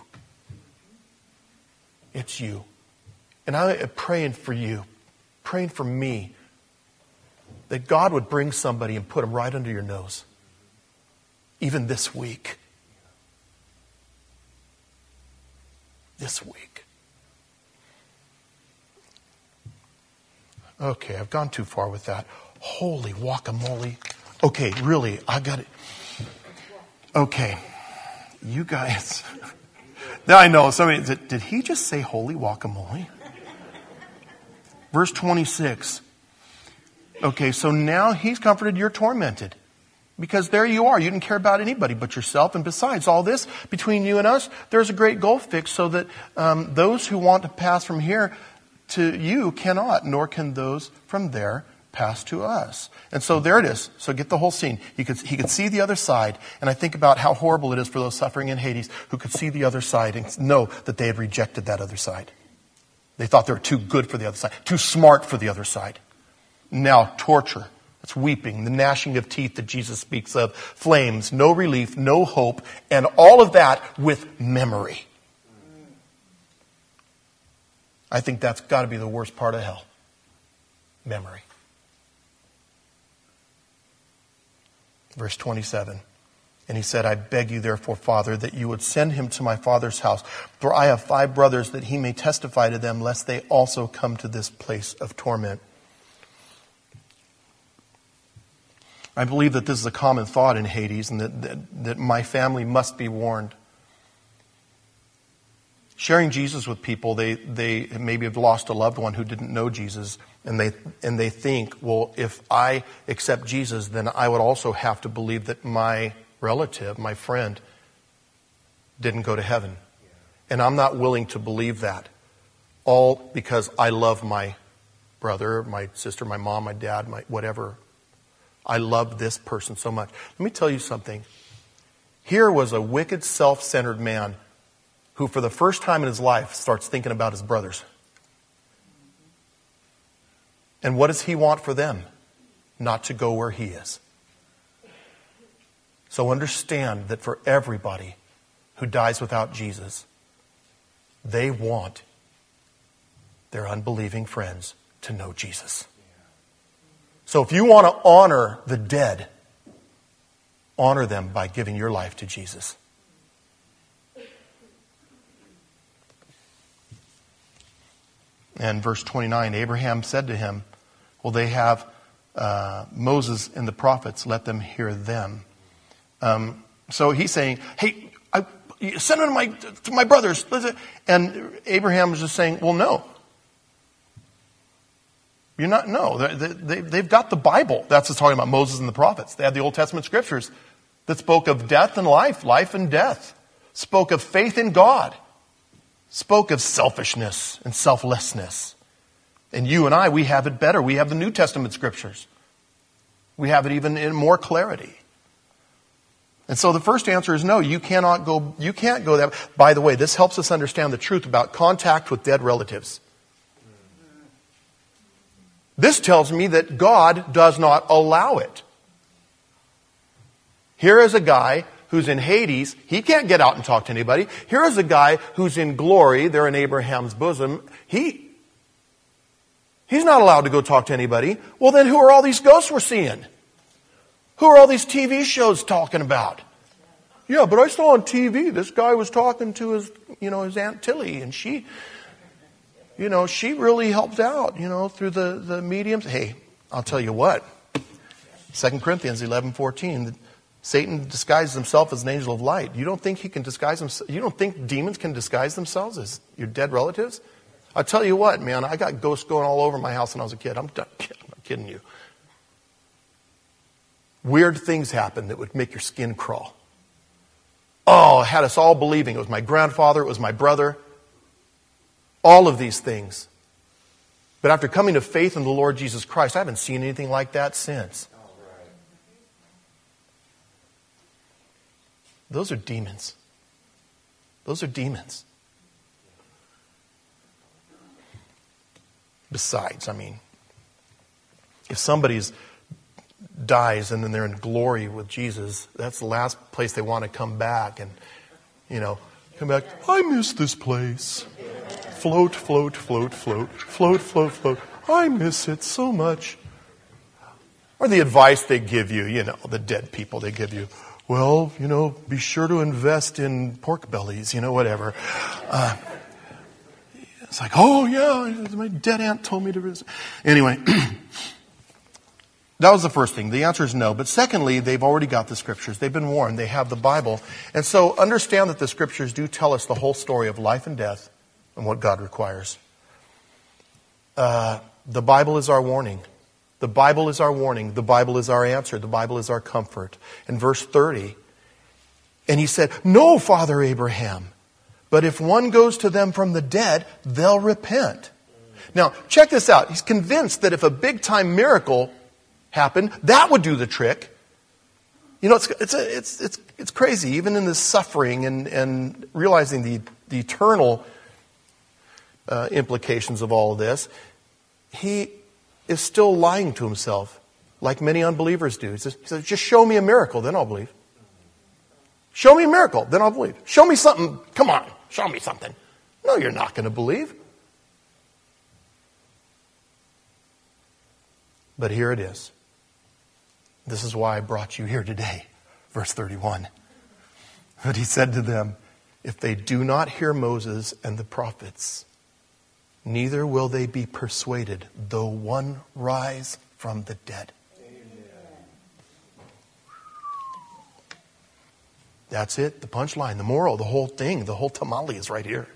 It's you. And I'm praying for you, praying for me, that God would bring somebody and put them right under your nose. Even this week. This week. Okay, I've gone too far with that. Holy guacamole. Okay, really, I got it. Okay, you guys. Now I know, somebody, did he just say holy guacamole? Verse 26. Okay, so now he's comforted, you're tormented. Because there you are. You didn't care about anybody but yourself. And besides all this, between you and us, there's a great gulf fixed so that those who want to pass from here to you cannot, nor can those from there pass to us. And so there it is. So get the whole scene. He could see the other side. And I think about how horrible it is for those suffering in Hades who could see the other side and know that they had rejected that other side. They thought they were too good for the other side, too smart for the other side. Now, torture. It's weeping, the gnashing of teeth that Jesus speaks of, flames, no relief, no hope, and all of that with memory. I think that's got to be the worst part of hell. Memory. Verse 27. And he said, I beg you therefore, Father, that you would send him to my father's house, for I have 5 brothers, that he may testify to them, lest they also come to this place of torment. I believe that this is a common thought in Hades and that my family must be warned. Sharing Jesus with people, they maybe have lost a loved one who didn't know Jesus, and they think, well, if I accept Jesus, then I would also have to believe that my relative, my friend, didn't go to heaven. And I'm not willing to believe that. All because I love my brother, my sister, my mom, my dad, my whatever. I love this person so much. Let me tell you something. Here was a wicked, self-centered man who for the first time in his life starts thinking about his brothers. And what does he want for them? Not to go where he is. So understand that for everybody who dies without Jesus, they want their unbelieving friends to know Jesus. So if you want to honor the dead, honor them by giving your life to Jesus. And verse 29, Abraham said to him, well, they have Moses and the prophets, let them hear them. So he's saying, hey, send them to my brothers. And Abraham was just saying, well, no. You're not, no. They've got the Bible. That's what's talking about Moses and the prophets. They had the Old Testament scriptures that spoke of death and life, life and death. Spoke of faith in God. Spoke of selfishness and selflessness. And you and I, we have it better. We have the New Testament scriptures. We have it even in more clarity. And so the first answer is no, you can't go that. By the way, this helps us understand the truth about contact with dead relatives. This tells me that God does not allow it. Here is a guy who's in Hades. He can't get out and talk to anybody. Here is a guy who's in glory. They're in Abraham's bosom. He's not allowed to go talk to anybody. Well, then who are all these ghosts we're seeing? Who are all these TV shows talking about? Yeah, but I saw on TV this guy was talking to his Aunt Tilly, and she really helped out, through the mediums. Hey, I'll tell you what. 2 Corinthians 11:14. Satan disguises himself as an angel of light. You don't think he can disguise himself? You don't think demons can disguise themselves as your dead relatives? I'll tell you what, man. I got ghosts going all over my house when I was a kid. I'm not kidding you. Weird things happen that would make your skin crawl. Oh, it had us all believing it was my grandfather, it was my brother. All of these things. But after coming to faith in the Lord Jesus Christ, I haven't seen anything like that since. Those are demons. Those are demons. Besides, if somebody dies and then they're in glory with Jesus, that's the last place they want to come back and, come back. I miss this place. Float, float, float, float, float, float, float. I miss it so much. Or the advice they give you, the dead people they give you. Well, be sure to invest in pork bellies, whatever. It's like, oh yeah, my dead aunt told me to. Anyway, that was the first thing. The answer is no. But secondly, they've already got the scriptures. They've been warned. They have the Bible. And so understand that the scriptures do tell us the whole story of life and death and what God requires. The Bible is our warning. The Bible is our warning. The Bible is our answer. The Bible is our comfort. In verse 30, and he said, no, Father Abraham, but if one goes to them from the dead, they'll repent. Now, check this out. He's convinced that if a big-time miracle happened, that would do the trick. It's crazy, even in this suffering and realizing the eternal implications of all of this. He is still lying to himself, like many unbelievers do. He says, just show me a miracle, then I'll believe. Show me a miracle, then I'll believe. Show me something. Come on, show me something. No, you're not going to believe. But here it is. This is why I brought you here today. Verse 31. But he said to them, if they do not hear Moses and the prophets, neither will they be persuaded, though one rise from the dead. Amen. That's it, the punchline, the moral, the whole thing, the whole tamale is right here.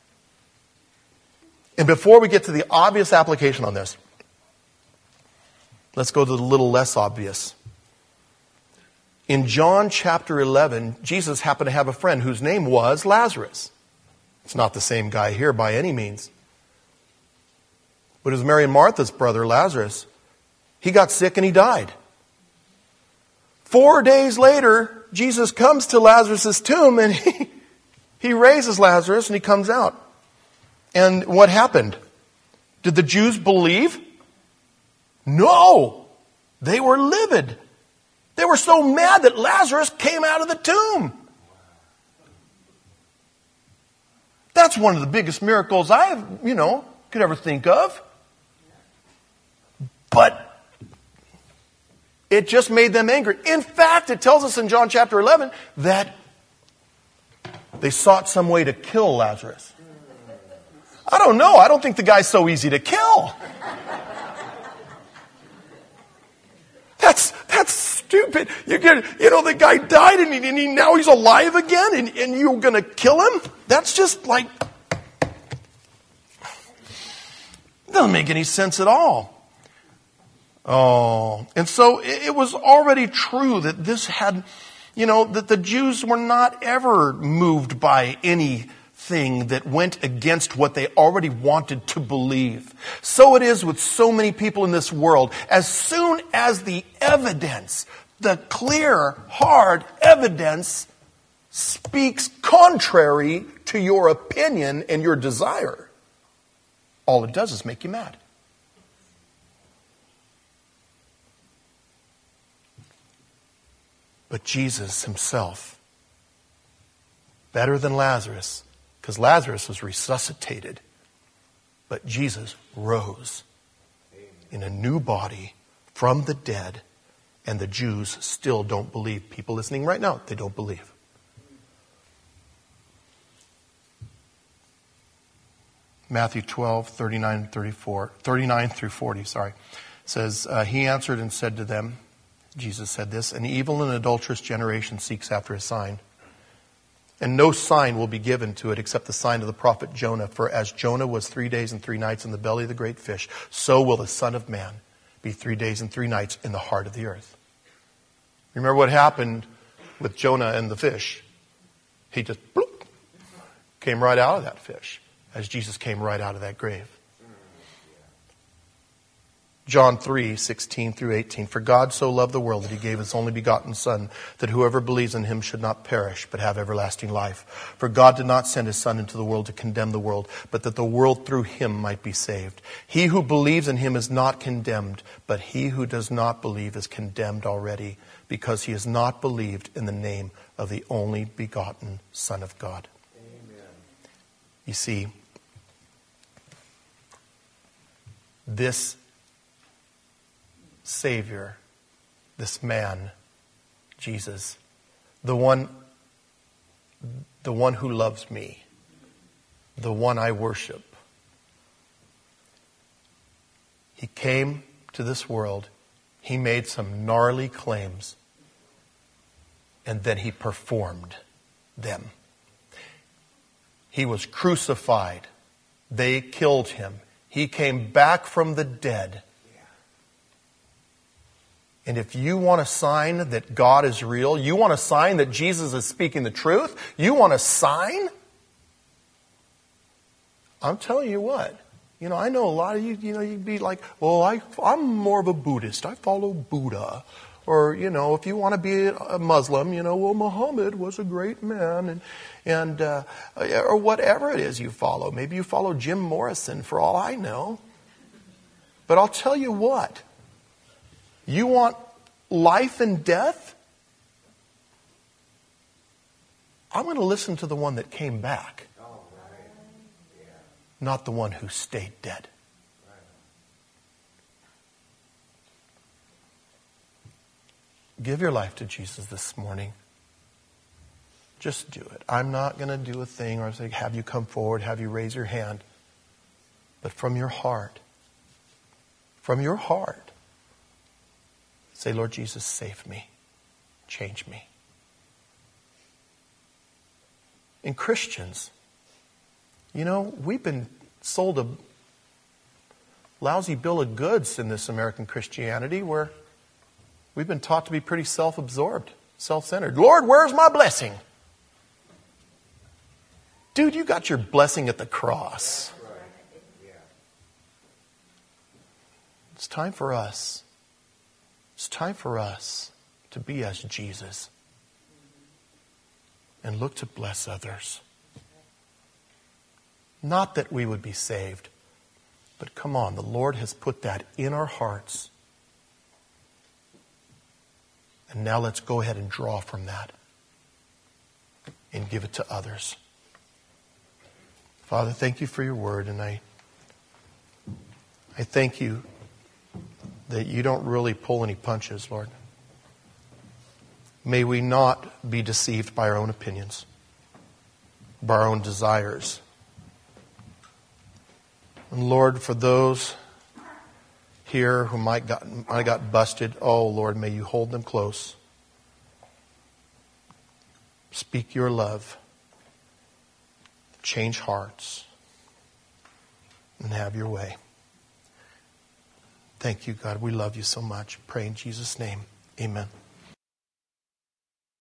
And before we get to the obvious application on this, let's go to the little less obvious. In John chapter 11, Jesus happened to have a friend whose name was Lazarus. It's not the same guy here by any means. But it was Mary and Martha's brother, Lazarus. He got sick and he died. 4 days later, Jesus comes to Lazarus' tomb and he raises Lazarus and he comes out. And what happened? Did the Jews believe? No. They were livid. They were so mad that Lazarus came out of the tomb. That's one of the biggest miracles I could ever think of. But it just made them angry. In fact, it tells us in John chapter 11 that they sought some way to kill Lazarus. I don't know. I don't think the guy's so easy to kill. That's stupid. The guy died and now he's alive again and you're going to kill him? That's just like, doesn't make any sense at all. Oh, and so it was already true that this had, that the Jews were not ever moved by anything that went against what they already wanted to believe. So it is with so many people in this world. As soon as the evidence, the clear, hard evidence speaks contrary to your opinion and your desire, all it does is make you mad. But Jesus himself, better than Lazarus, because Lazarus was resuscitated, but Jesus rose in a new body from the dead, and the Jews still don't believe. People listening right now, they don't believe. Matthew 12, 39 through 40, says, he answered and said to them, Jesus said this, an evil and adulterous generation seeks after a sign. And no sign will be given to it except the sign of the prophet Jonah. For as Jonah was 3 days and 3 nights in the belly of the great fish, so will the Son of Man be 3 days and 3 nights in the heart of the earth. Remember what happened with Jonah and the fish? He just bloop, came right out of that fish as Jesus came right out of that grave. John 3:16 through 18. For God so loved the world that he gave his only begotten Son, that whoever believes in him should not perish, but have everlasting life. For God did not send his Son into the world to condemn the world, but that the world through him might be saved. He who believes in him is not condemned, but he who does not believe is condemned already, because he has not believed in the name of the only begotten Son of God. Amen. You see, this Savior, this man, Jesus, the one who loves me, the one I worship. He came to this world, he made some gnarly claims, and then he performed them. He was crucified. They killed him. He came back from the dead. And if you want a sign that God is real, you want a sign that Jesus is speaking the truth, you want a sign? I'm telling you what. I know a lot of you, you'd be like, well, I'm more of a Buddhist. I follow Buddha. Or, if you want to be a Muslim, well, Muhammad was a great man. Or whatever it is you follow. Maybe you follow Jim Morrison, for all I know. But I'll tell you what. You want life and death? I'm going to listen to the one that came back. Not the one who stayed dead. Give your life to Jesus this morning. Just do it. I'm not going to do a thing or say, have you come forward, have you raise your hand. But from your heart, say, Lord Jesus, save me. Change me. And Christians, we've been sold a lousy bill of goods in this American Christianity where we've been taught to be pretty self-absorbed, self-centered. Lord, where's my blessing? Dude, you got your blessing at the cross. It's time for us. It's time for us to be as Jesus and look to bless others. Not that we would be saved, but come on, the Lord has put that in our hearts. And now let's go ahead and draw from that and give it to others. Father, thank you for your word, and I thank you that you don't really pull any punches, Lord. May we not be deceived by our own opinions, by our own desires. And Lord, for those here who might got busted, oh Lord, may you hold them close. Speak your love. Change hearts. And have your way. Thank you, God. We love you so much. Pray in Jesus' name. Amen.